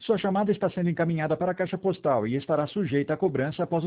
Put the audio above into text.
Sua chamada está sendo encaminhada para a caixa postal e estará sujeita a cobrança após